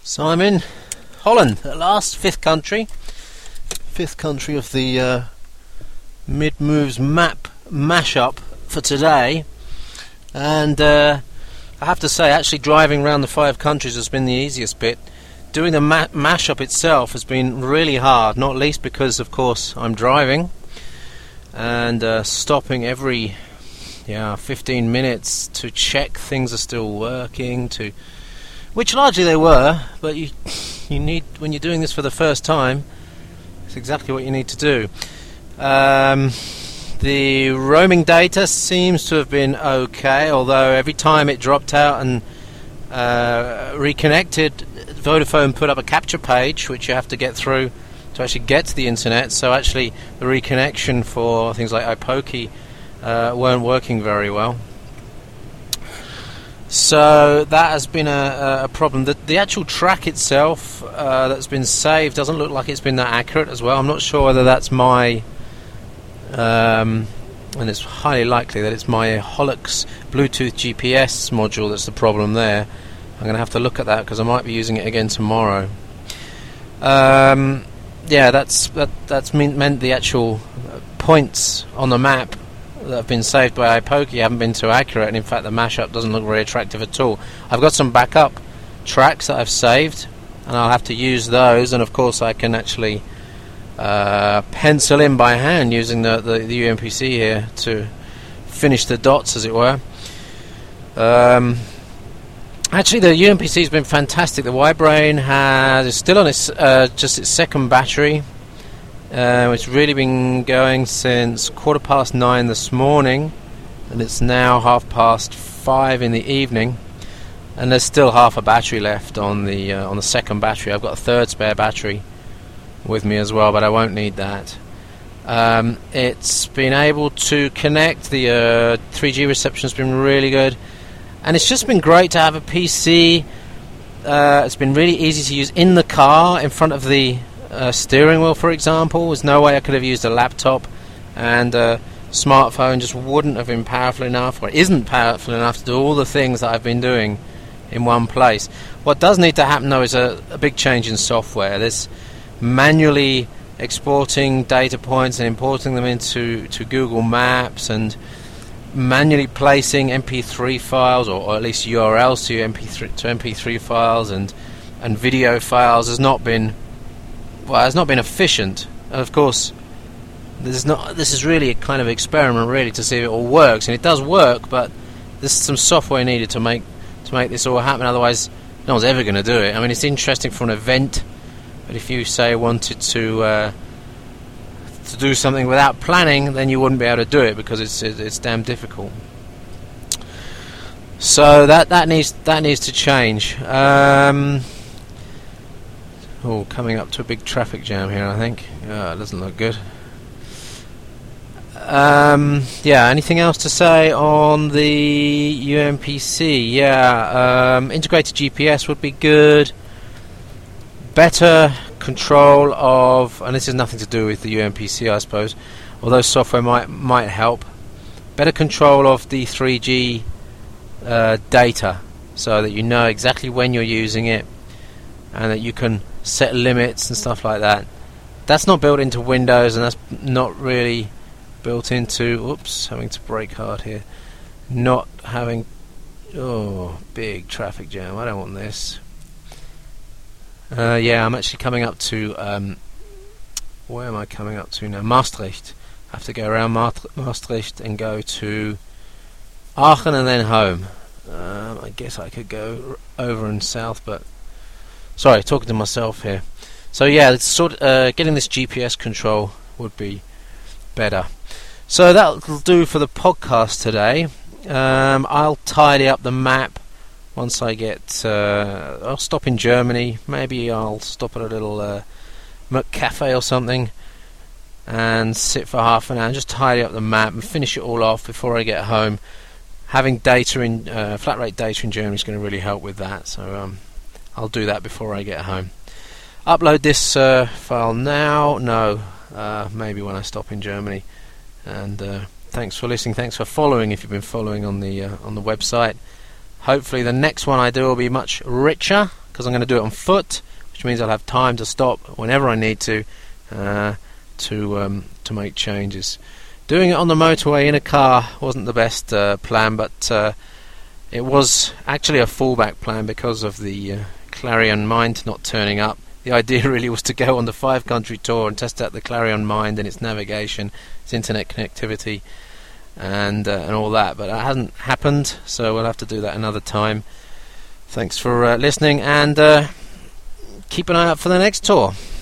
So I'm in Holland at last, fifth country of the Mid-Moves map mashup for today. And I have to say, actually driving around the 5 countries has been the easiest bit. Doing the mashup itself has been really hard, not least because, of course, I'm driving and stopping every 15 minutes to check things are still working, which largely they were, but you need, when you're doing this for the first time, it's exactly what you need to do. The roaming data seems to have been okay, although every time it dropped out and reconnected, Vodafone put up a capture page which you have to get through to actually get to the internet, so actually the reconnection for things like iPokey weren't working very well. So that has been a problem. The actual track itself that's been saved doesn't look like it's been that accurate as well. I'm not sure whether that's my and it's highly likely that it's my Holux Bluetooth GPS module that's the problem there. I'm going to have to look at that because I might be using it again tomorrow. That's meant the actual points on the map that have been saved by iPokey haven't been too accurate, and in fact the mashup doesn't look very attractive at all. I've got some backup tracks that I've saved, and I'll have to use those, and of course I can actually pencil in by hand using the UMPC here to finish the dots, as it were. Actually, the UMPC has been fantastic. The Y-Brain is still on its second battery. It's really been going since 9:15 this morning, and it's now 5:30 in the evening, and there's still half a battery left on the second battery. I've got a third spare battery with me as well, but I won't need that. It's been able to connect. The 3G reception has been really good, and it's just been great to have a PC. It's been really easy to use in the car, in front of the steering wheel, for example. There's no way I could have used a laptop, and a smartphone just wouldn't have been powerful enough, or isn't powerful enough to do all the things that I've been doing in one place. What does need to happen though is a big change in software. There's manually exporting data points and importing them into Google Maps, and manually placing MP3 files, or at least URLs to MP3 files and video files has not been efficient. And of course, this is really a kind of experiment, really, to see if it all works, and it does work. But there's some software needed to make this all happen. Otherwise, no one's ever going to do it. I mean, it's interesting for an event, but if you say wanted to do something without planning, then you wouldn't be able to do it because it's damn difficult. So that needs to change. Coming up to a big traffic jam here, I think. It doesn't look good. Anything else to say on the UMPC? Integrated GPS would be good. Better control of, and this has nothing to do with the UMPC, I suppose, although software might help. Better control of the 3G data, so that you know exactly when you're using it, and that you can set limits and stuff like that. That's not built into Windows, and that's not really built into having to brake hard here. Big traffic jam. I don't want this. I'm actually coming up to where am I coming up to now? Maastricht. I have to go around Maastricht and go to Aachen and then home. I guess I could go over and south, but sorry, talking to myself here. So it's getting this GPS control would be better. So that'll do for the podcast today. I'll tidy up the map once I get. I'll stop in Germany. Maybe I'll stop at a little McCafe or something and sit for half an hour and just tidy up the map and finish it all off before I get home. Having data in flat rate data in Germany is going to really help with that. So I'll do that before I get home. Upload this file now. No, maybe when I stop in Germany. And thanks for listening. Thanks for following. If you've been following on the website, hopefully the next one I do will be much richer. because I'm going to do it on foot, which means I'll have time to stop whenever I need to make changes. Doing it on the motorway in a car wasn't the best plan, but it was actually a fallback plan because of the Clarion Mind not turning up. The idea really was to go on the 5-country tour and test out the Clarion Mind and its navigation, its internet connectivity, and all that, but that hasn't happened, so we'll have to do that another time. Thanks for listening, and keep an eye out for the next tour.